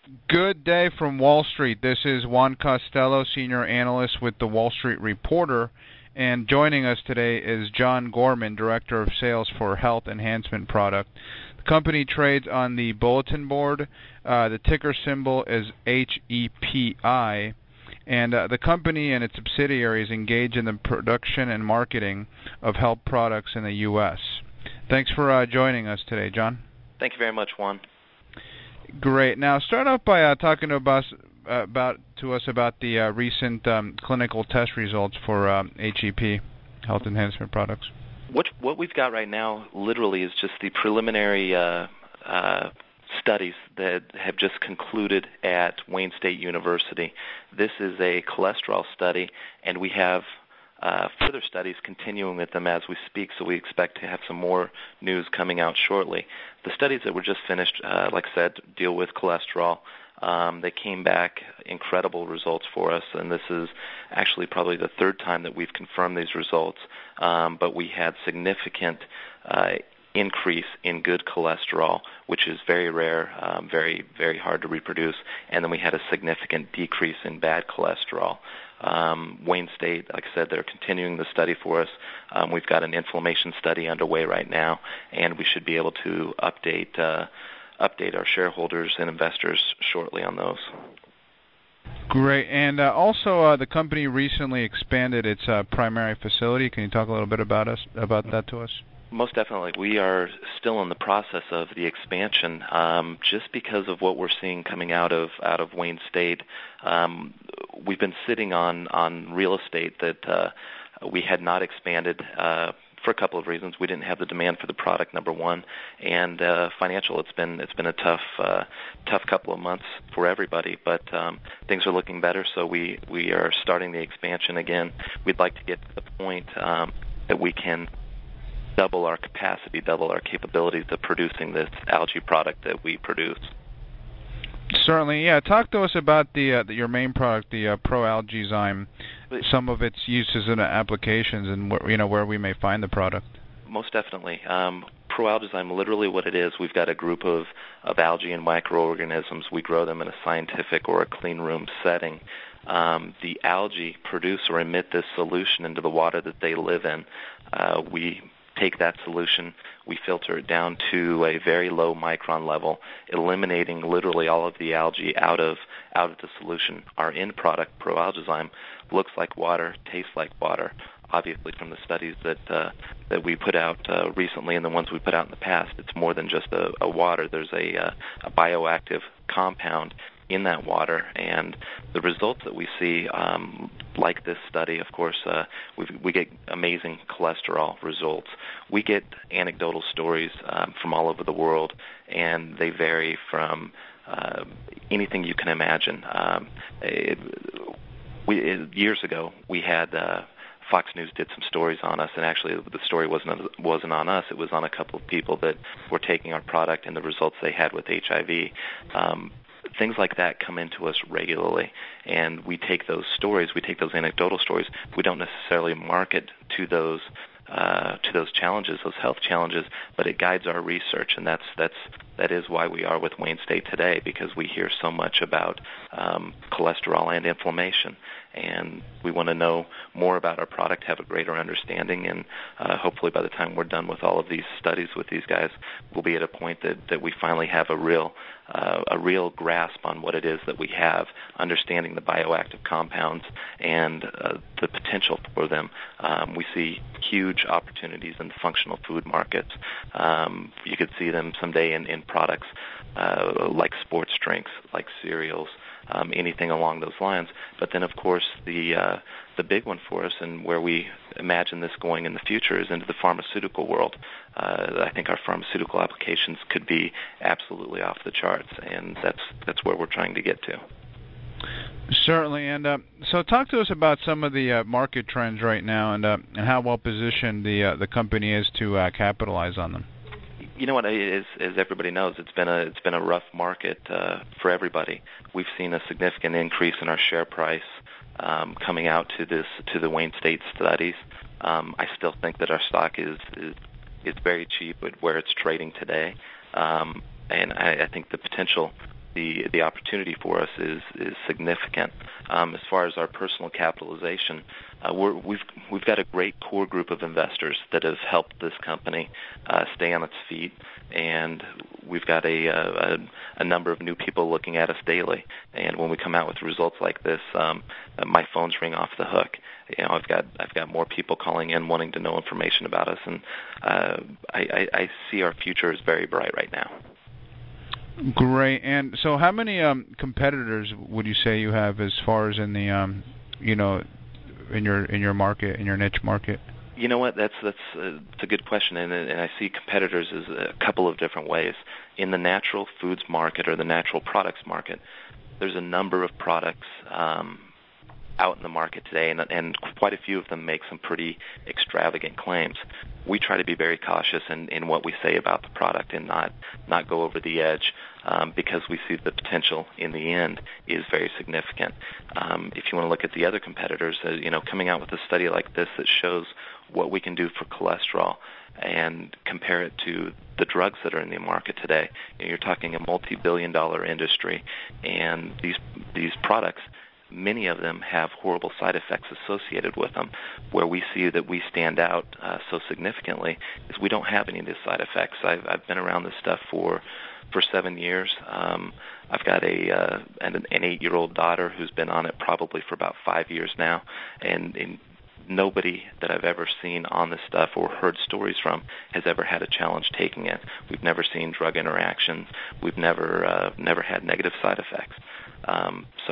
Good day from Wall Street. This is Juan Costello, Senior Analyst with the Wall Street Reporter. And joining us today is John Gorman, Director of Sales for Health Enhancement Product. The company trades on the bulletin board. The ticker symbol is HEPI. And the company and its subsidiaries engage in the production and marketing of health products in the U.S. Thanks for joining us today, John. Thank you very much, Juan. Great. Now, start off by talking to us about the recent clinical test results for HEP, Health Enhancement Products. What we've got right now literally is just the preliminary studies that have just concluded at Wayne State University. This is a cholesterol study, and we have further studies continuing with them as we speak, so we expect to have some more news coming out shortly. The studies that were just finished, like I said, deal with cholesterol. They came back incredible results for us, and this is actually probably the third time that we've confirmed these results, but we had significant increase in good cholesterol, which is very rare, very, very hard to reproduce, and then we had a significant decrease in bad cholesterol. Wayne State, like I said, they're continuing the study for us. We've got an inflammation study underway right now, and we should be able to update our shareholders and investors shortly on those. Great. And also, the company recently expanded its primary facility. Can you talk a little bit about that to us? Most definitely. We are still in the process of the expansion. Just because of what we're seeing coming out of Wayne State, we've been sitting on real estate that we had not expanded for a couple of reasons. We didn't have the demand for the product, number one, and financial. It's been a tough couple of months for everybody, but things are looking better. So we are starting the expansion again. We'd like to get to the point that we can double our capacity, double our capabilities of producing this algae product that we produce. Certainly, yeah. Talk to us about your main product, the Pro Algazyme, some of its uses and applications, and where we may find the product. Most definitely. Pro Algazyme, literally what it is, we've got a group of algae and microorganisms. We grow them in a scientific or a clean room setting. The algae produce or emit this solution into the water that they live in. We take that solution, we filter it down to a very low micron level, eliminating literally all of the algae out of the solution. Our end product, Pro Algazyme, looks like water, tastes like water. Obviously, from the studies that we put out recently and the ones we put out in the past, it's more than just a water. There's a bioactive compound in that water, and the results that we see, like this study, of course, we get amazing cholesterol results. We get anecdotal stories from all over the world, and they vary from anything you can imagine. Years ago, we had Fox News did some stories on us, and actually the story wasn't on us. It was on a couple of people that were taking our product and the results they had with HIV. Things like that come into us regularly, and we take those stories, we take those anecdotal stories. We don't necessarily market to those challenges, those health challenges, but it guides our research, and that is why we are with Wayne State today, because we hear so much about cholesterol and inflammation, and we want to know more about our product, have a greater understanding, and hopefully by the time we're done with all of these studies with these guys, we'll be at a point that we finally have a real grasp on what it is that we have, understanding the bioactive compounds and the potential for them. We see huge opportunities in the functional food markets. You could see them someday in products like sports drinks, like cereals, anything along those lines. But then, of course, the big one for us, and where we imagine this going in the future, is into the pharmaceutical world. I think our pharmaceutical applications could be absolutely off the charts, and that's where we're trying to get to. Certainly, and so talk to us about some of the market trends right now, and how well positioned the company is to capitalize on them. You know what? As everybody knows, it's been a rough market for everybody. We've seen a significant increase in our share price coming out to the Wayne State studies. I still think that our stock is very cheap at where it's trading today, and I think the potential the opportunity for us is significant. As far as our personal capitalization, we've got a great core group of investors that have helped this company stay on its feet, and we've got a number of new people looking at us daily. And when we come out with results like this, my phones ring off the hook. I've got more people calling in wanting to know information about us, and I see our future is very bright right now. Great. And so, how many competitors would you say you have as far as in the in your market, in your niche market? You know what? That's a good question, and I see competitors as a couple of different ways. In the natural foods market or the natural products market, there's a number of products out in the market today, and quite a few of them make some pretty extravagant claims. We try to be very cautious in what we say about the product and not go over the edge, because we see the potential in the end is very significant. If you want to look at the other competitors, coming out with a study like this that shows what we can do for cholesterol and compare it to the drugs that are in the market today, you're talking a multi-billion-dollar industry, and these products, many of them have horrible side effects associated with them. Where we see that we stand out so significantly is we don't have any of these side effects. I've been around this stuff for 7 years. I've got an 8-year-old daughter who's been on it probably for about 5 years now, and nobody that I've ever seen on this stuff or heard stories from has ever had a challenge taking it. We've never seen drug interactions. We've never had negative side effects. So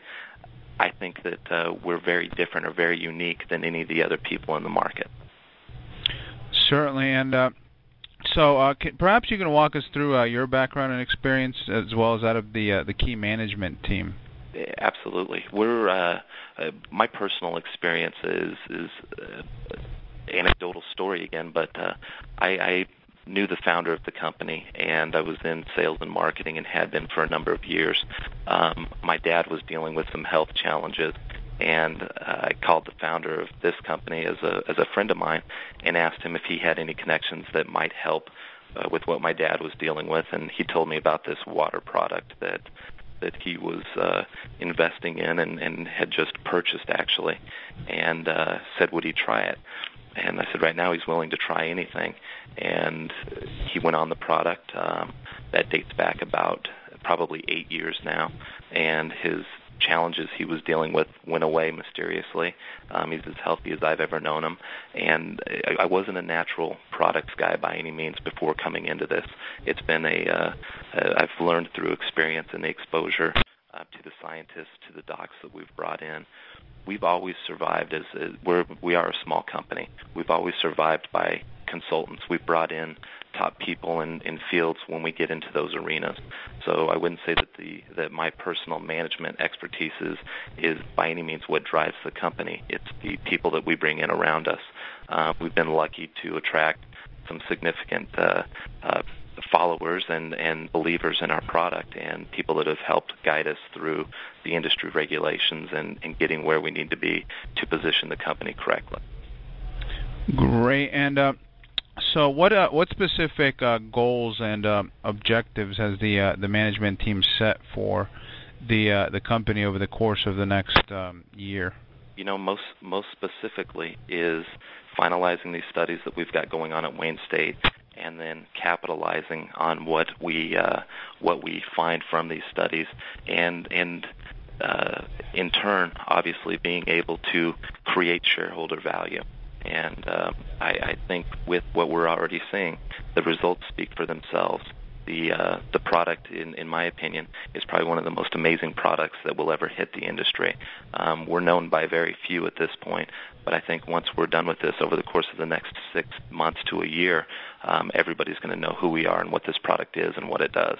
I think that we're very different or very unique than any of the other people in the market. Certainly, and so perhaps you can walk us through your background and experience as well as that of the key management team. Absolutely. My personal experience is anecdotal story again, but I knew the founder of the company, and I was in sales and marketing and had been for a number of years. My dad was dealing with some health challenges, and I called the founder of this company as a friend of mine and asked him if he had any connections that might help with what my dad was dealing with, and he told me about this water product that he was investing in and had just purchased, actually, and said, would he try it? And I said, right now he's willing to try anything. And he went on the product. That dates back about probably 8 years now. And his challenges he was dealing with went away mysteriously. He's as healthy as I've ever known him. And I wasn't a natural products guy by any means before coming into this. It's been I've learned through experience and the exposure to the scientists, to the docs that we've brought in. We've always survived we are a small company. We've always survived by consultants. We've brought in top people in fields when we get into those arenas. So I wouldn't say that my personal management expertise is by any means what drives the company. It's the people that we bring in around us. We've been lucky to attract some significant followers and believers in our product, and people that have helped guide us through the industry regulations and getting where we need to be to position the company correctly. Great. And so what specific goals and objectives has the management team set for the company over the course of the next year? Most specifically is finalizing these studies that we've got going on at Wayne State, and then capitalizing on what we find from these studies, and in turn, obviously, being able to create shareholder value. And I think with what we're already seeing, the results speak for themselves. The product, in my opinion, is probably one of the most amazing products that will ever hit the industry. We're known by very few at this point, but I think once we're done with this over the course of the next 6 months to a year, everybody's going to know who we are and what this product is and what it does.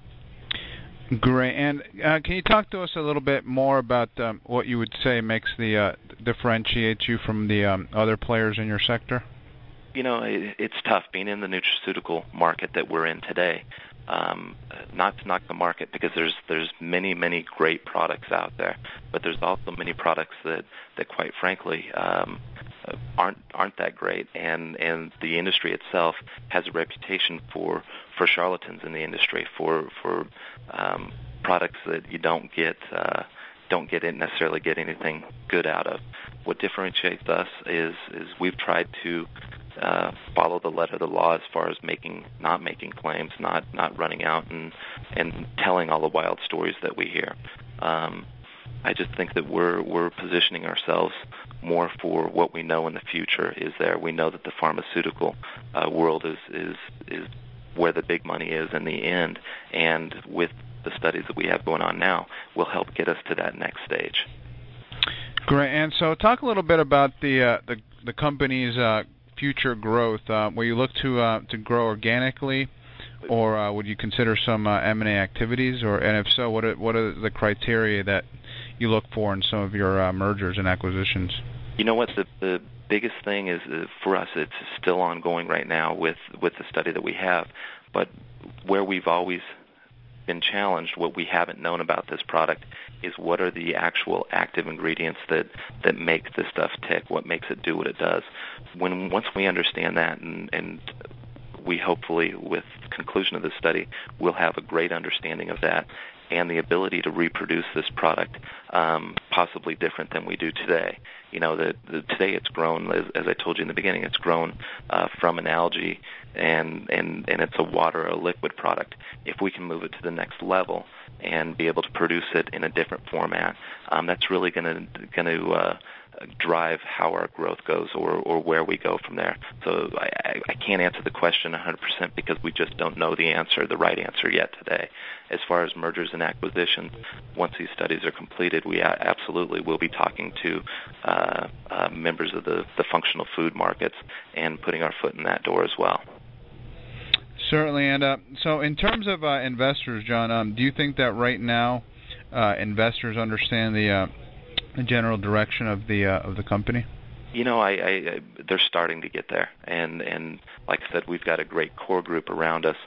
Great. And can you talk to us a little bit more about what you would say makes differentiates you from the other players in your sector? It's tough being in the nutraceutical market that we're in today. Not to knock the market, because there's many, many great products out there, but there's also many products that quite frankly, aren't that great, and the industry itself has a reputation for charlatans in the industry, for products that you don't get necessarily get anything good out of. What differentiates us is we've tried to follow the letter of the law as far as not making claims, not running out and telling all the wild stories that we hear. I just think that we're positioning ourselves more for what we know in the future is there. We know that the pharmaceutical world is where the big money is in the end, and with the studies that we have going on now will help get us to that next stage. Great. And so talk a little bit about the company's future growth. Will you look to grow organically, or would you consider some M&A activities? And if so, what are the criteria that you look for in some of your mergers and acquisitions? You know what? The biggest thing is for us, it's still ongoing right now with the study that we have. But where we've always been challenged, what we haven't known about this product is what are the actual active ingredients that make this stuff tick, what makes it do what it does. Once we understand that, and we hopefully, with the conclusion of this study, we'll have a great understanding of that and the ability to reproduce this product possibly different than we do today. You know, today it's grown, as I told you in the beginning, it's grown from an algae, and it's a water, a liquid product. If we can move it to the next level and be able to produce it in a different format, that's really going to drive how our growth goes or where we go from there. So I can't answer the question 100% because we just don't know the right answer yet today. As far as mergers and acquisitions, once these studies are completed, we absolutely will be talking to members of the functional food markets and putting our foot in that door as well. Certainly. And so in terms of investors, John, do you think that right now investors understand the general direction of the company? You know, they're starting to get there, and like I said, we've got a great core group around us.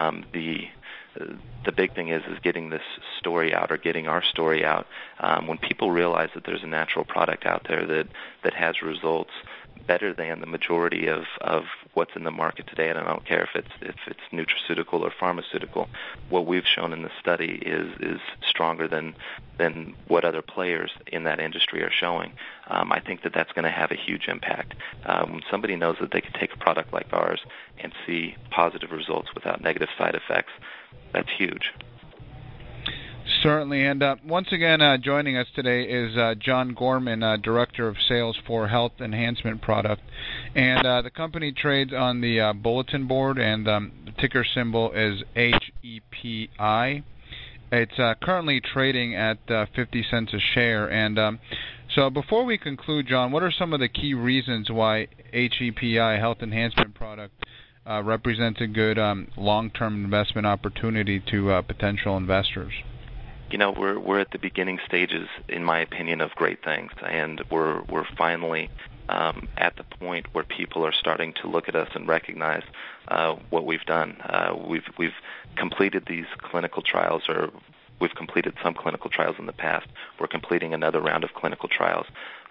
The big thing is getting this story out, or getting our story out. When people realize that there's a natural product out there that has results better than the majority of what's in the market today, and I don't care if it's nutraceutical or pharmaceutical, what we've shown in the study is stronger than what other players in that industry are showing. I think that's going to have a huge impact. When somebody knows that they can take a product like ours and see positive results without negative side effects, that's huge. Certainly, and once again, joining us today is John Gorman, Director of Sales for Health Enhancement Product, and the company trades on the bulletin board, and the ticker symbol is HEPI. It's currently trading at 50 cents a share, and so before we conclude, John, what are some of the key reasons why HEPI, Health Enhancement Product, represents a good long-term investment opportunity to potential investors? You know, we're at the beginning stages, in my opinion, of great things, and we're finally at the point where people are starting to look at us and recognize what we've done. We've completed these clinical trials, or we've completed some clinical trials in the past. We're completing another round of clinical trials.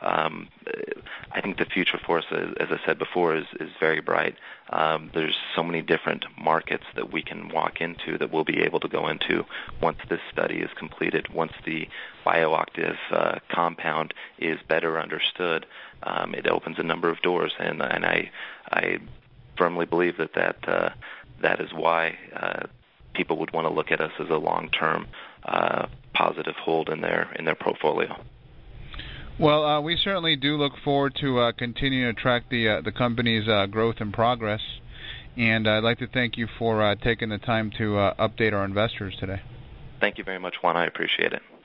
I think the future for us, as I said before, is very bright. There's so many different markets that we can walk into, that we'll be able to go into once this study is completed, once the bioactive compound is better understood. It opens a number of doors, and I firmly believe that is why people would want to look at us as a long-term positive hold in their portfolio. Well, we certainly do look forward to continuing to track the company's growth and progress, and I'd like to thank you for taking the time to update our investors today. Thank you very much, Juan. I appreciate it.